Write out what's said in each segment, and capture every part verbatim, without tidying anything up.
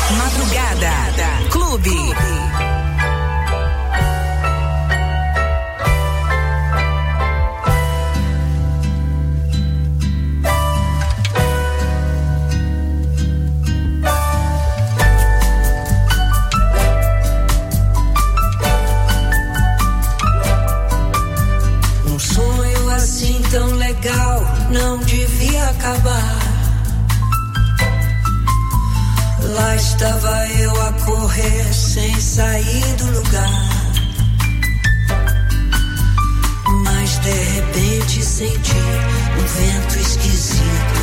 Madrugada Clube. Um sonho assim tão legal não devia acabar. Lá estava eu a correr sem sair do lugar. Mas de repente senti um vento esquisito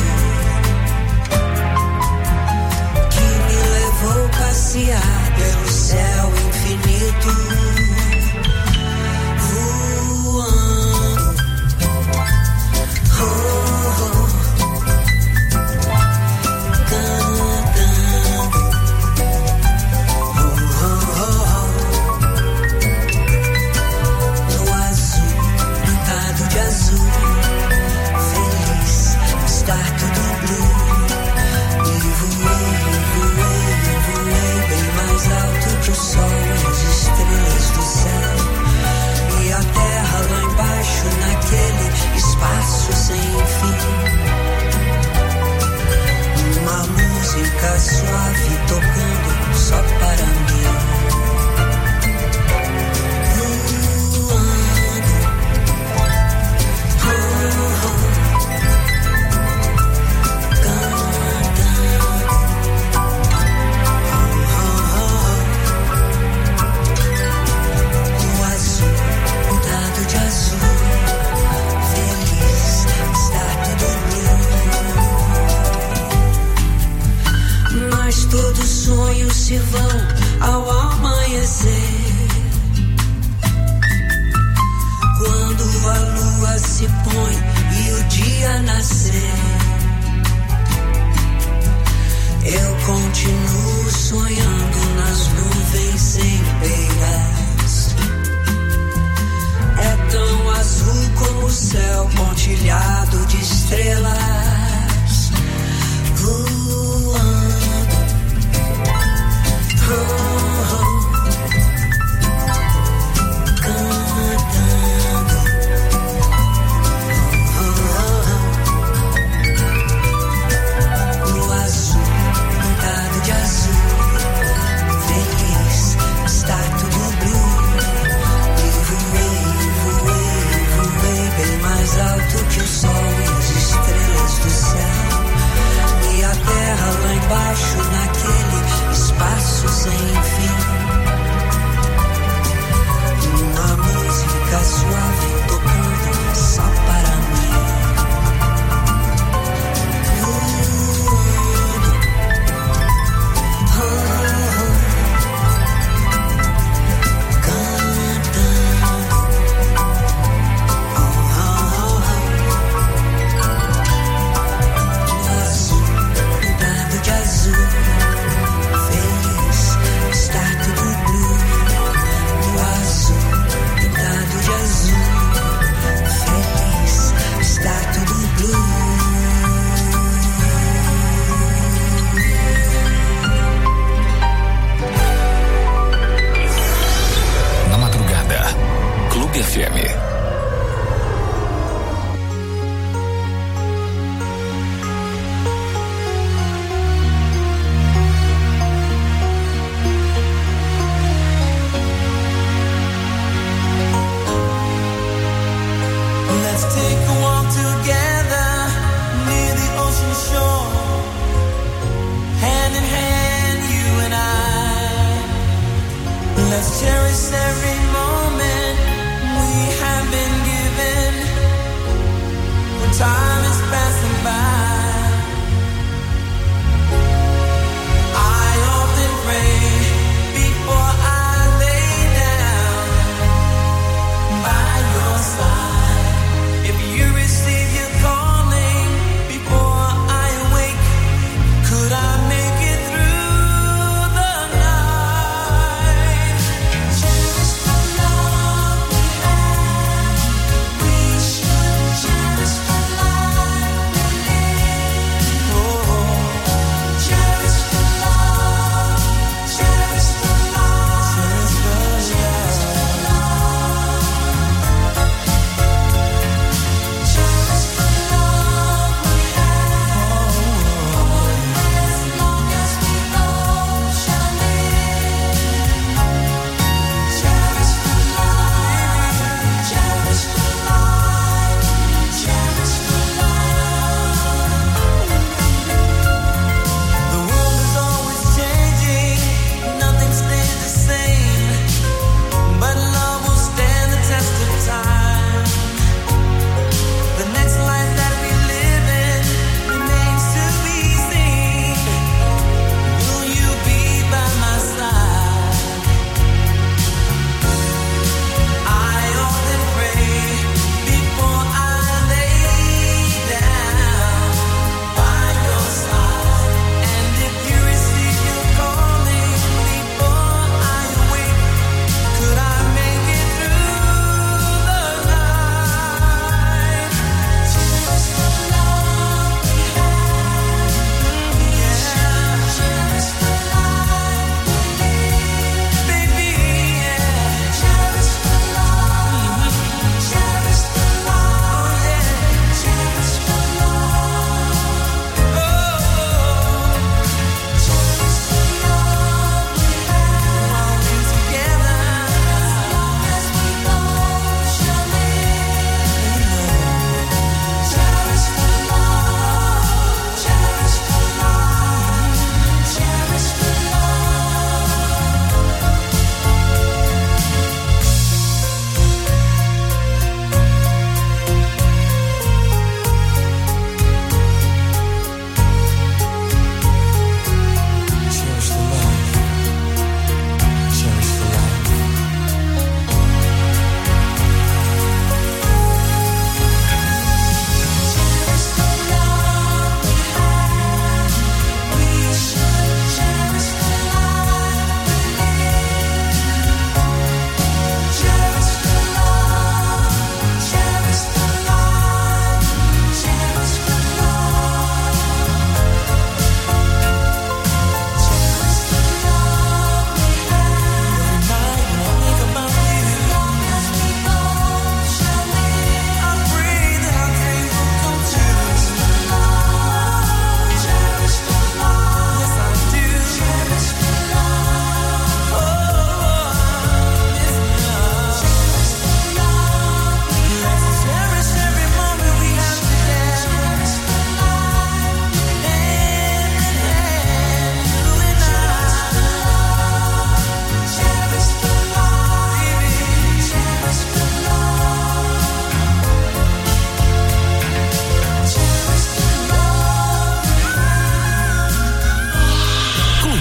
que me levou a passear pelo céu infinito, voando. Oh, oh. Suave tocando só para mim. Todos sonhos se vão ao amanhecer, quando a lua se põe e o dia nascer. Eu continuo sonhando nas nuvens sem beiras. É tão azul como o céu pontilhado de estrelas, voando. Oh, oh, cantando. Oh, oh, oh. No azul, pintado de azul, feliz, está tudo blue. E voei, voei, voei bem mais alto que o sol e as estrelas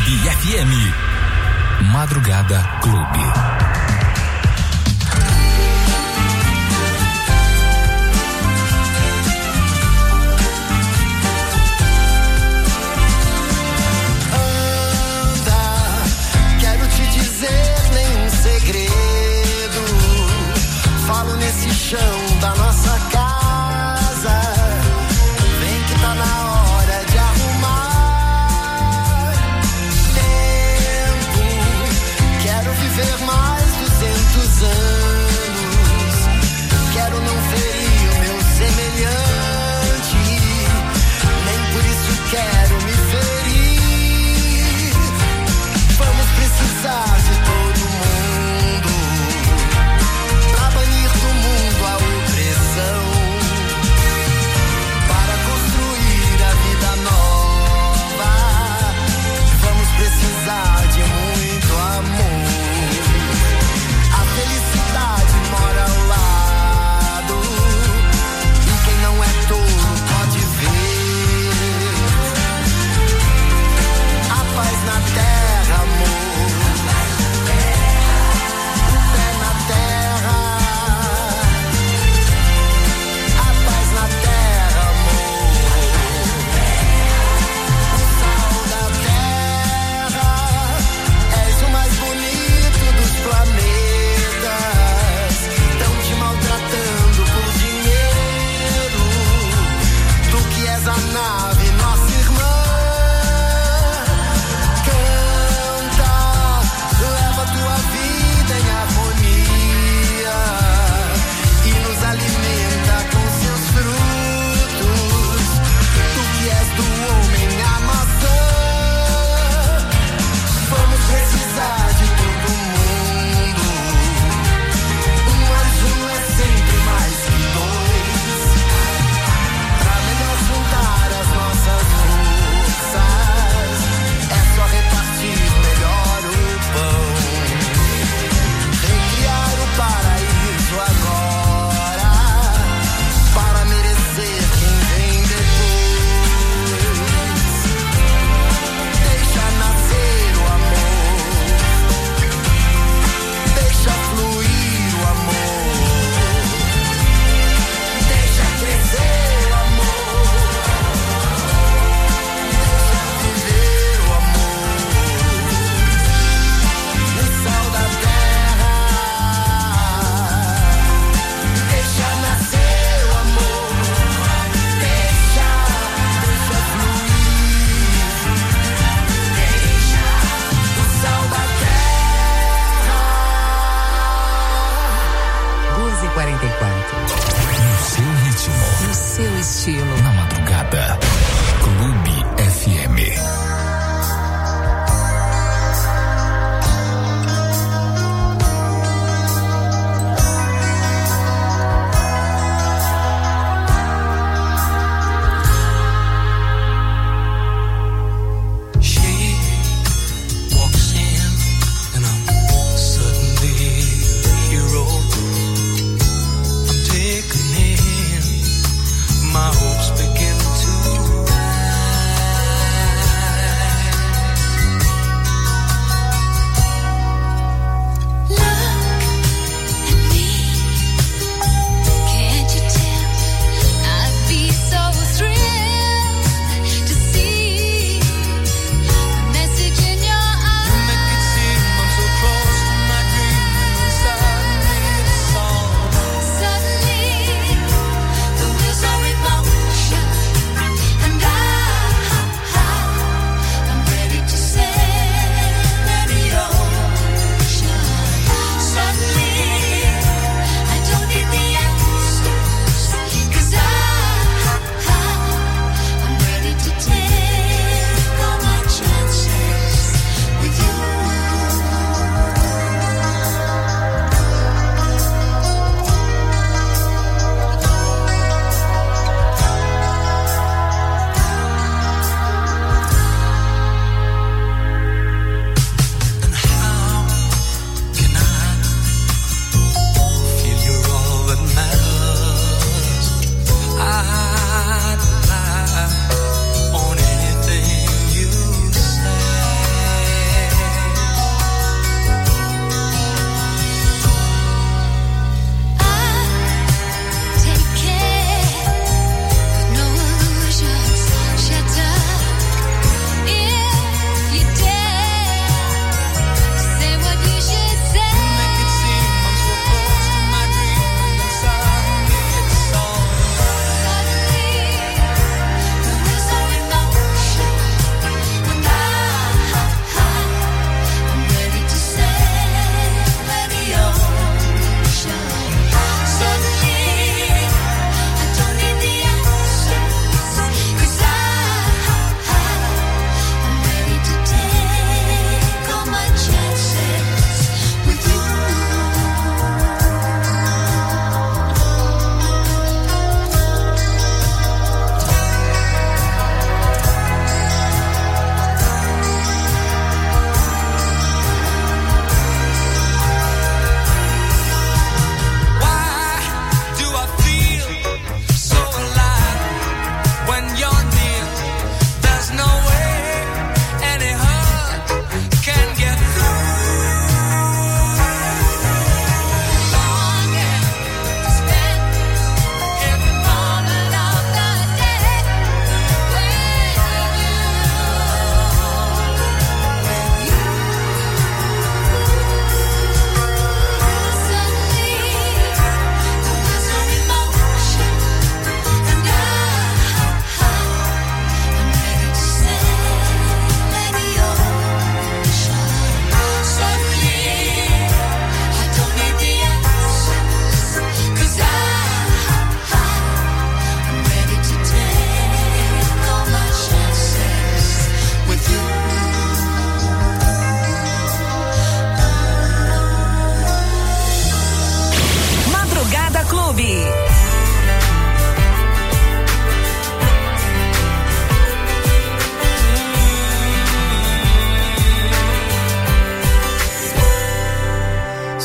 Clube F M. Madrugada Clube. Falo nesse chão da nossa casa. Vem que tá na hora de arrumar tempo. Quero viver mais.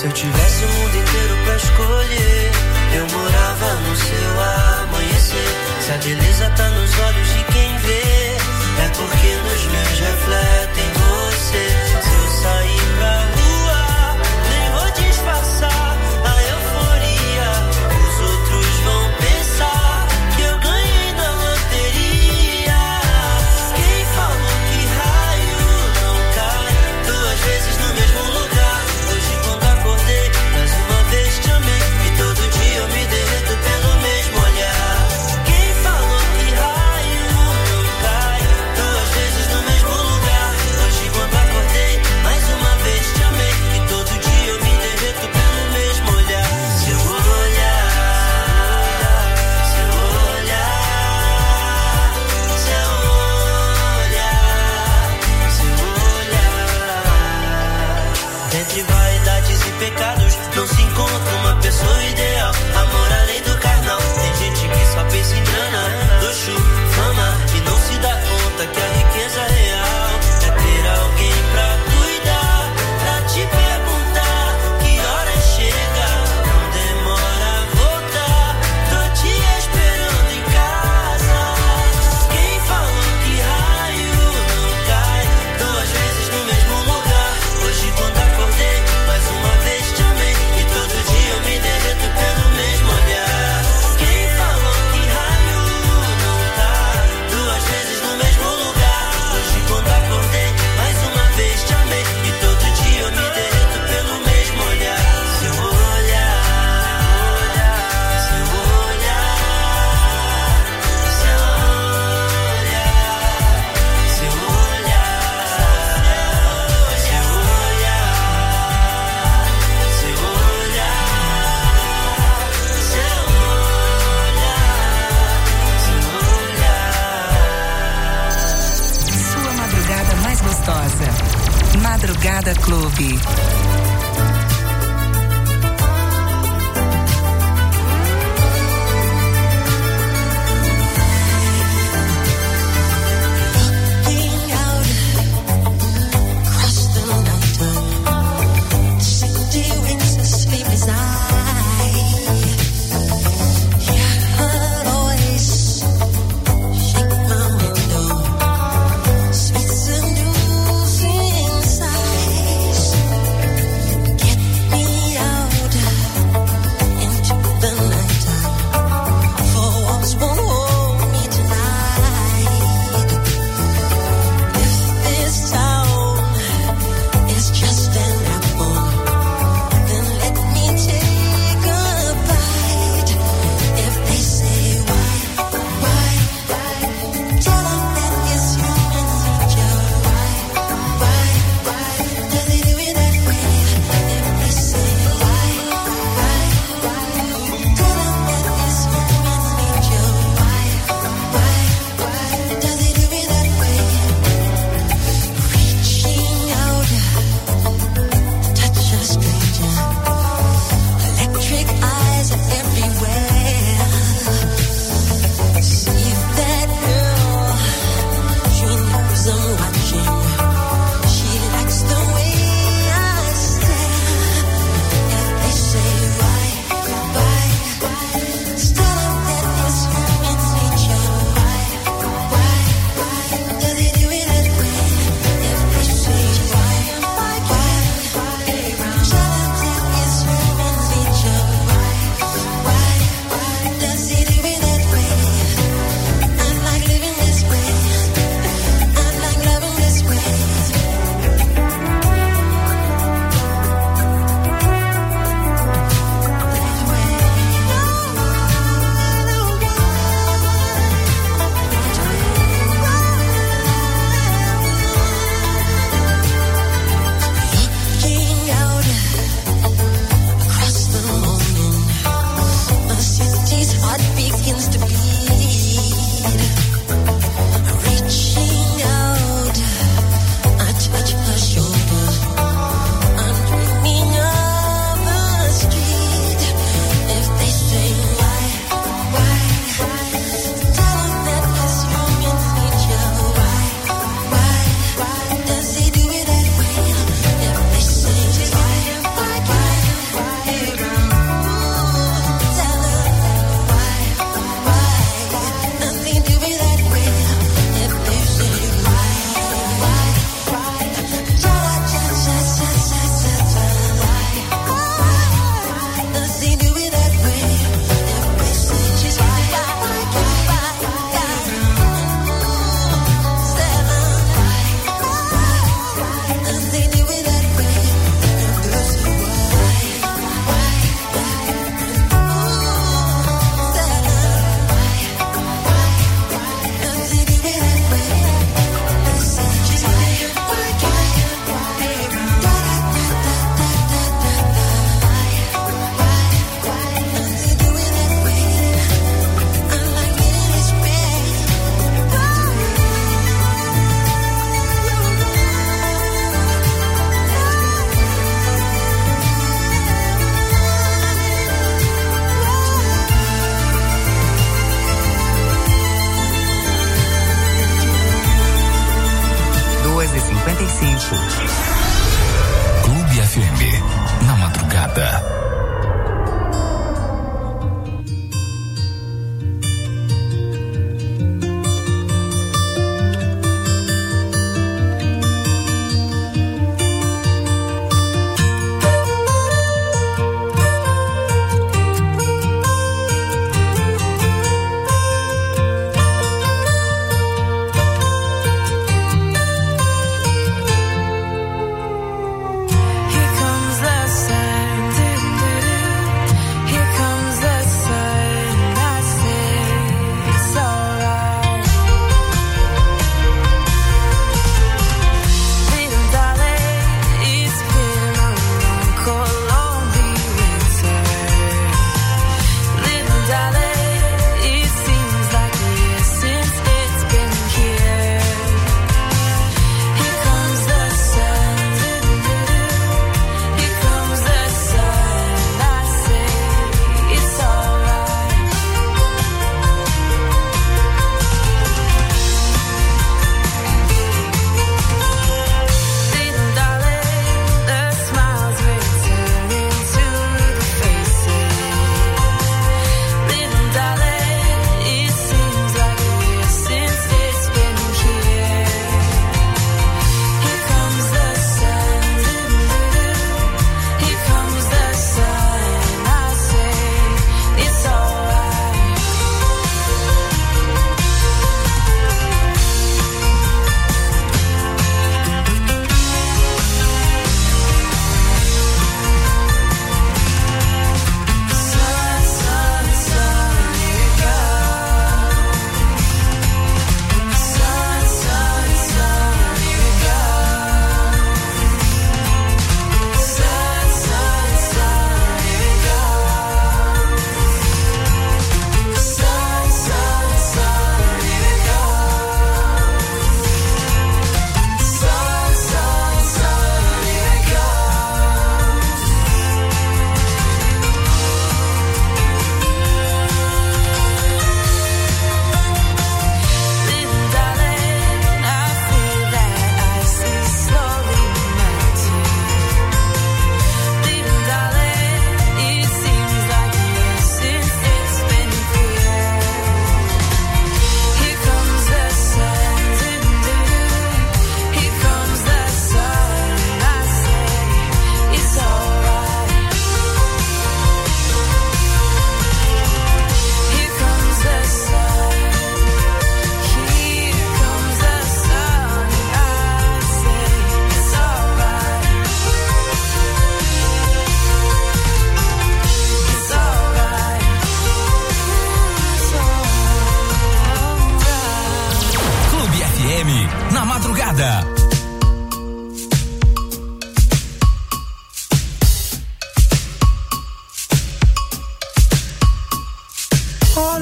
Se eu tivesse o mundo inteiro pra escolher, eu morava no seu amanhecer. Se a beleza tá nos olhos de quem vê, é porque nos meus refletem você. Se eu sair pra rua, nem vou disfarçar a euforia. Os outros vão pensar que eu ganhei na loteria. Quem falou que raio não cai duas vezes no mesmo lugar? Hoje quando acordei, mais uma vez te amei, e todo dia eu me derreto pelo mesmo olhar. Quem falou que raio não cai duas vezes no mesmo lugar? Hoje quando acordei, mais uma vez te amei, e todo dia eu me derreto pelo mesmo olhar. Seu olhar, seu olhar, seu olhar, seu olhar. Entre vaidades e pecados não se encontra uma pessoa ideal. Amor além do carnal. Tem gente que só pensa em grana, luxo, fama, e não se dá conta que a riqueza real é ter alguém pra cuidar, pra te perguntar que hora chega, não demora a voltar. Tô te esperando em casa. Quem falou que raio não cai duas vezes no mesmo lugar? Hoje quando acordei, mais uma vez te amei, e todo dia eu me derreto pelo mesmo olhar. Quem falou que raio não cai duas vezes no mesmo lugar? Hoje quando acordei, mais uma vez te amei, e todo dia eu me derreto pelo mesmo olhar. Seu olhar, seu olhar, seu olhar, seu Sua madrugada mais gostosa. Madrugada Clube. Sweet seducing sighs.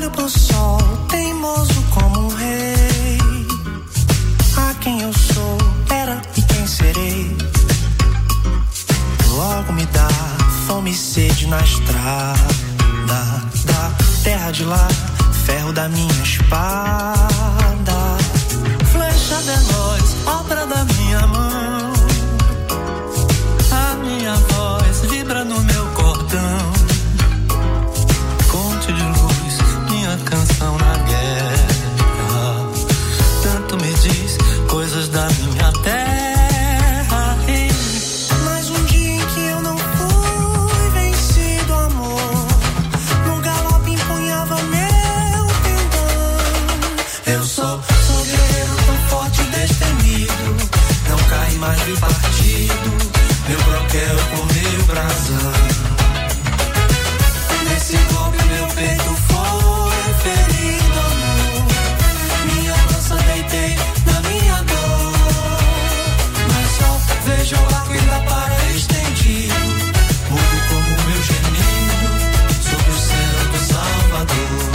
olho pro sol, teimoso como um rei. A quem eu sou, era e quem serei. Logo me dá fome e sede na estrada, da terra de lá, ferro da minha espada. Flecha veloz, obra da minha mão. A minha voz vibra no meu cordão. Conte de luz, minha canção na guerra. Tanto me diz coisas da minha terra. Mas um dia em que eu não fui vencido, amor, no galope empunhava meu pendão. Eu sou, sou guerreiro tão forte e destemido. Não cai mais de partido. Meu broquel com meu brasão. Nesse golpe meu peito foi ferido, amor. Minha lança deitei na minha dor. Mas só veja o arco ainda para estendido. Mudo como meu gemido sobre o céu do Salvador.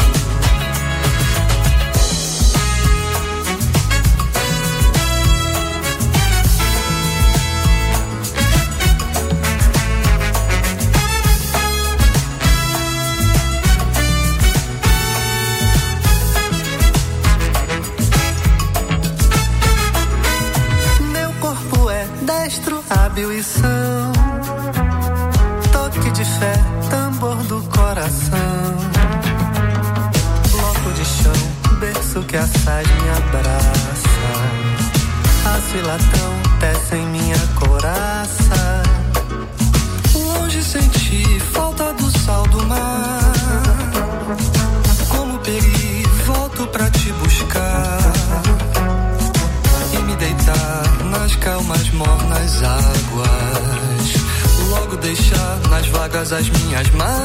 Hábil e são, toque de fé, tambor do coração. Bloco de chão, berço que assaz me abraça. Aço e latão tece em minha coraça. Longe senti falta do sal do mar. Como peri, volto pra te buscar e me deitar nas calmas mornas águas, logo deixar nas vagas as minhas mágoas.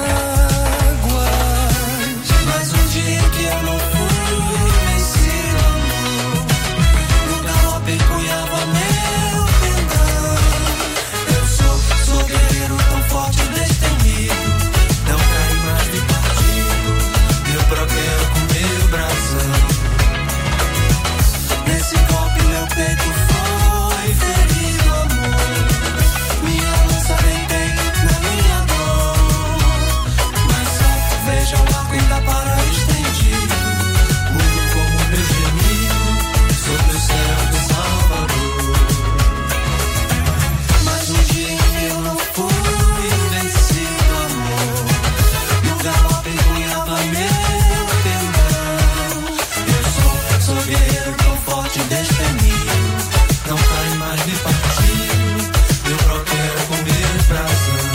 Mas um dia que eu não fui vencido, amor, no galope empunhava meu pendão. Eu sou, sou guerreiro tão forte e destemido. Não cai mais de partido. Meu broquel com meu brasão. Nesse golpe meu peito foi ferido, amor. Minha lança deitei na minha dor. Mas só veja o arco ainda para estendido. Mudo como meu gemido sobre o céu do Salvador. Mas um dia em que eu não fui vencido, amor, no galope empunhava meu pendão. Eu sou, sou guerreiro tão forte e destemido. Não cai mais de partido. Meu broquel com meu brasão.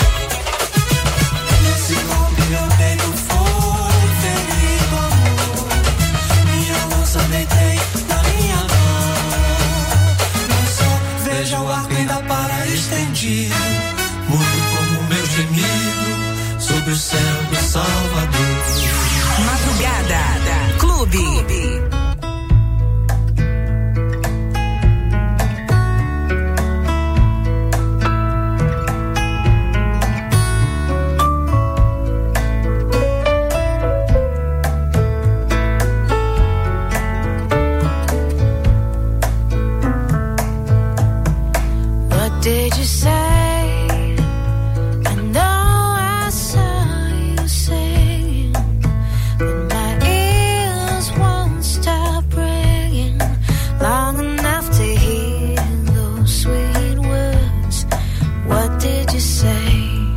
Nesse golpe meu peito foi ferido, amor. Minha lança deitei na minha mão. Mas só veja o arco ainda para estendido. Mudo como meu gemido sobre o céu do Salvador. Madrugada Clube. Clube. Did you say? I know I saw you saying, but my ears won't stop ringing long enough to hear those sweet words. What did you say?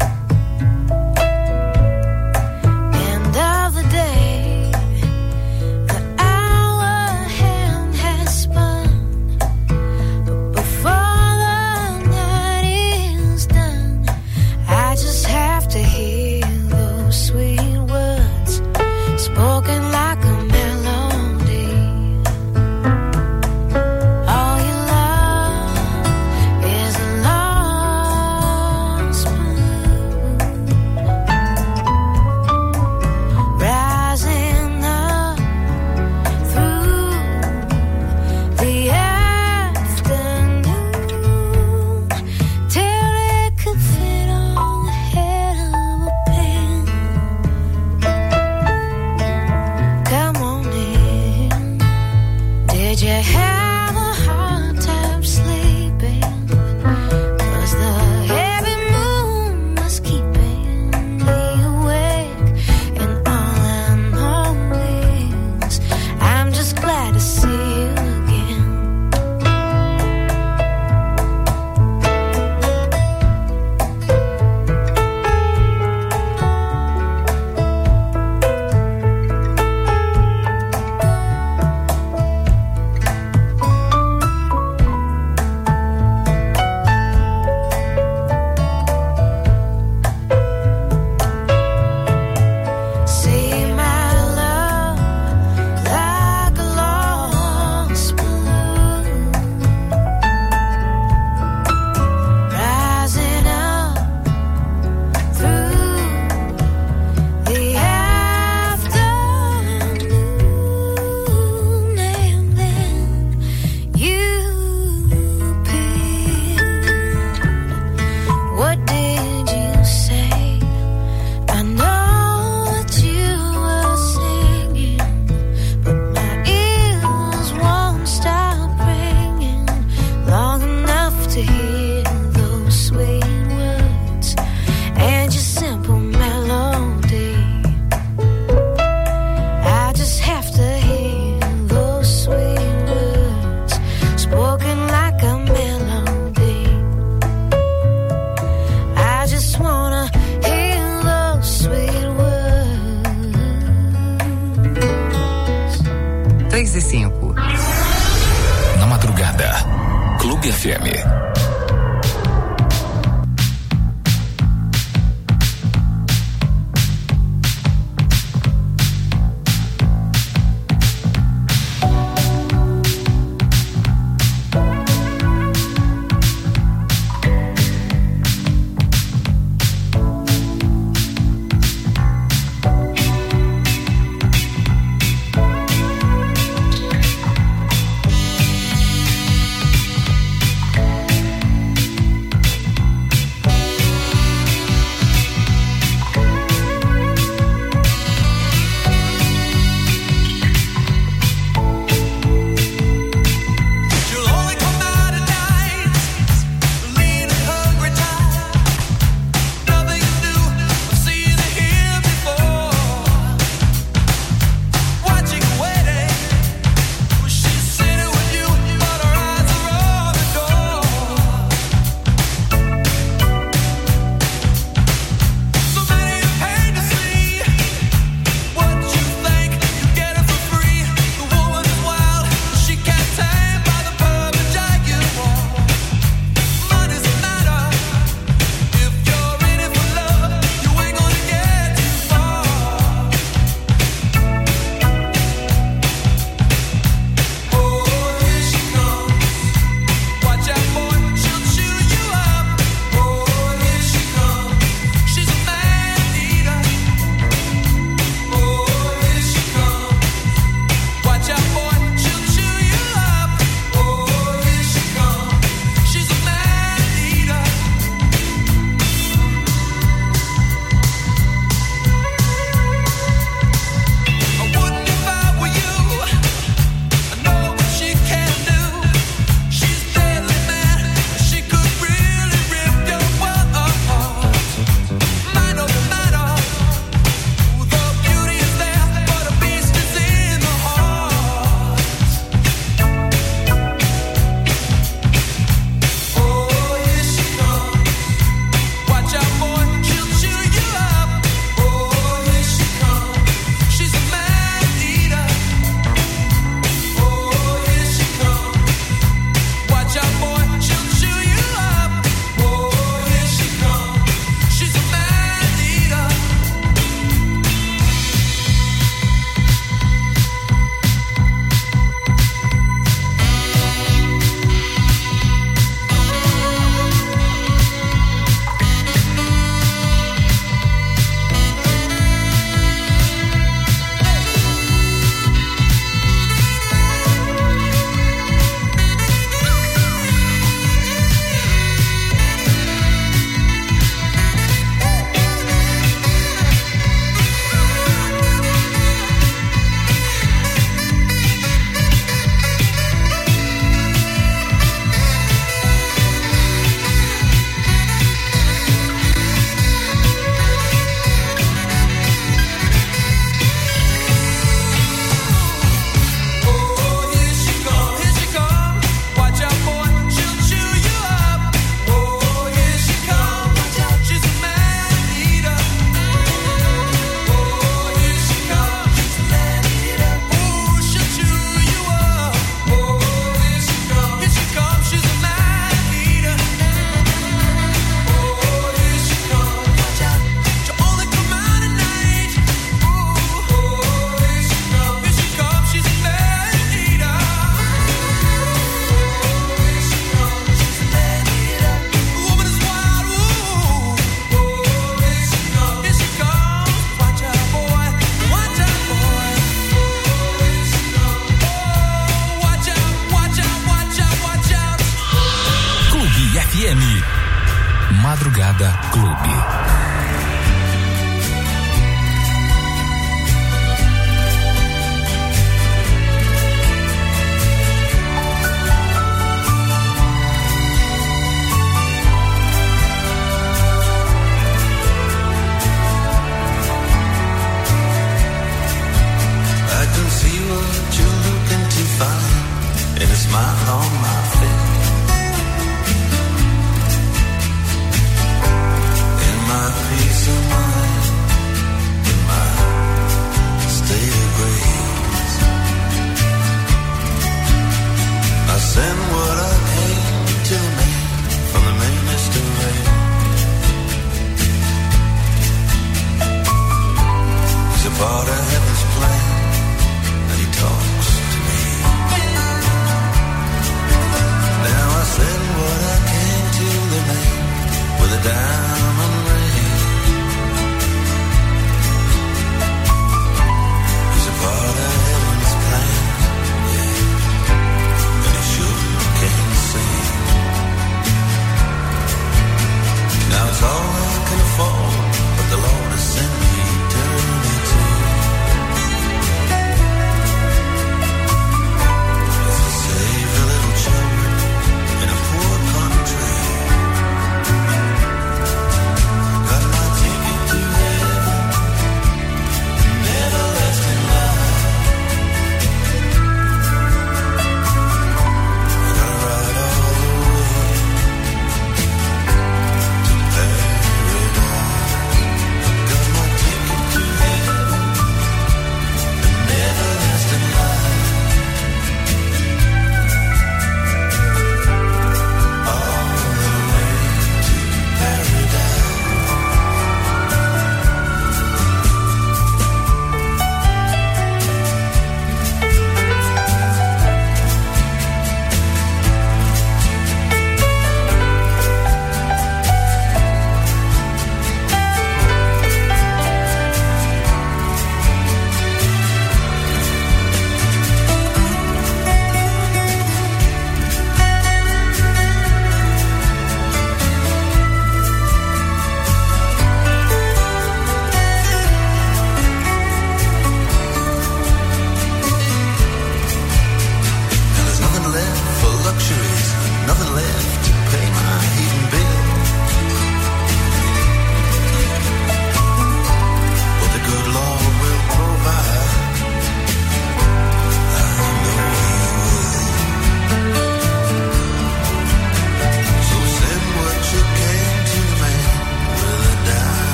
End of the day, the hour hand has spun, but before the night cinco. Na madrugada, Clube F M. Madrugada Clube. Smile on my face. In my peace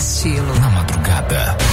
estilo. Na madrugada.